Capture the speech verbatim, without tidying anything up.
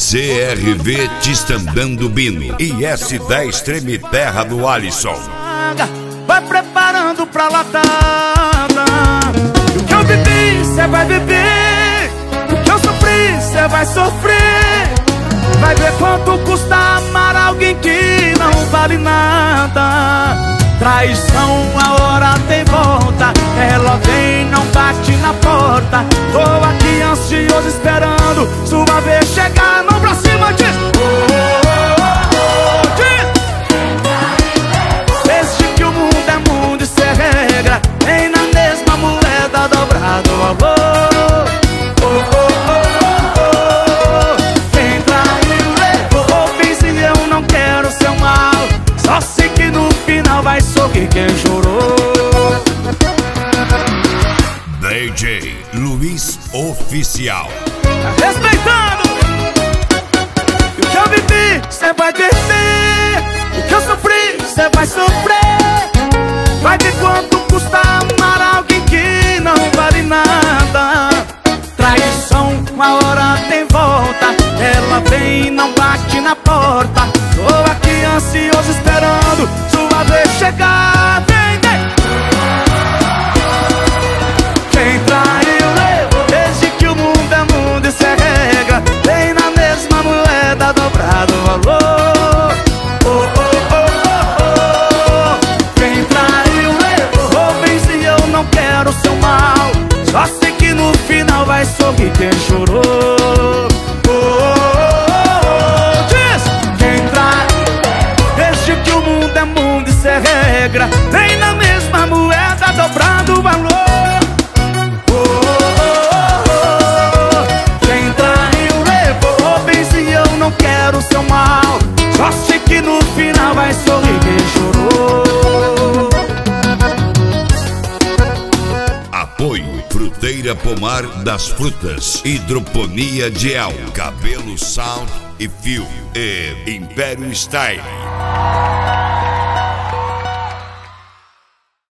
C R V Tistandando Bino e S dez Treme Terra do Alisson. Vai preparando pra latada. O que eu vivi, cê vai viver. O que eu sofri, cê vai sofrer. Vai ver quanto custa amar alguém que não vale nada. Traição, a hora tem volta. Ela vem, não bate na porta. Tô aqui ansioso esperando sua vez chegar. Não pra cima, diz oh, oh, oh, oh, diz. Desde que o mundo é mundo, isso é regra. Nem na mesma moeda dobrado o valor. Oh, oh, oh, oh, oh. Quem traiu levou, fiz e eu não quero seu mal. Só sei que no final vai sorrir quem chorou. D J Luiz Oficial. Tá respeitando. E o que eu vivi, cê vai viver. O que eu sofri, cê vai sofrer. Vai ver quanto custa amar alguém que não vale nada. Traição, uma hora tem volta. Ela vem e não bate na porta. Tô aqui ansioso esperando sua vez chegar. Vem, vem. Quem traiu levou. Desde que o mundo é mundo, isso é regra. Vem na mesma moeda dobrado o valor. Oh, oh, oh, oh, oh. Quem traiu levou. Bem, se eu não quero seu mal. Só sei que no final vai sorrir quem chorou. Oh, oh, oh, oh. Diz. Quem traiu. Desde que o mundo é mundo, isso é regra. Vem na mesma moeda dobrado o valor. Quero seu mal, só sei que no final vai sorrir quem chorou. Apoio Fruteira Pomar das Frutas, Hidroponia Gel, Cabelo Sound e Fio e Império Style.